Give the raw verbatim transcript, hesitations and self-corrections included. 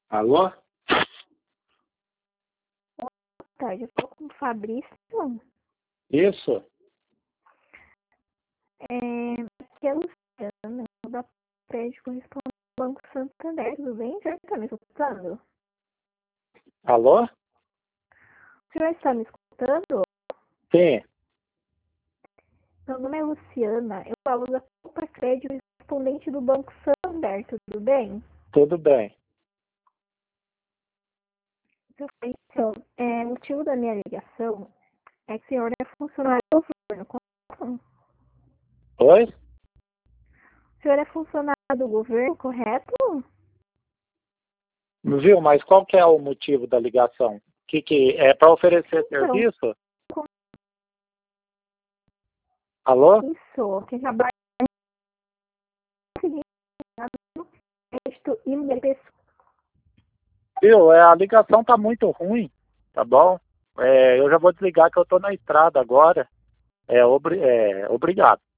Alô? Boa tarde, eu estou com o Fabrício. Isso? É, aqui é a Luciana, da prédio correspondente ao Banco Santander, tudo bem? O senhor está me escutando? Alô? O senhor está me escutando? Sim. Meu nome é Luciana, eu falo da Copa Crédito correspondente do Banco Santander, tudo bem? Tudo bem. Então, é, o motivo da minha ligação é que o senhor é funcionário do governo, correto? Oi? O senhor é funcionário do governo, correto? Viu, mas qual que é o motivo da ligação? Que que é para oferecer Então, serviço? Alô? isso, quem trabalha no crédito e no pessoal. Viu, é, a ligação tá muito ruim, tá bom? É, eu já vou desligar que eu tô na estrada agora. É, obri é, obrigado.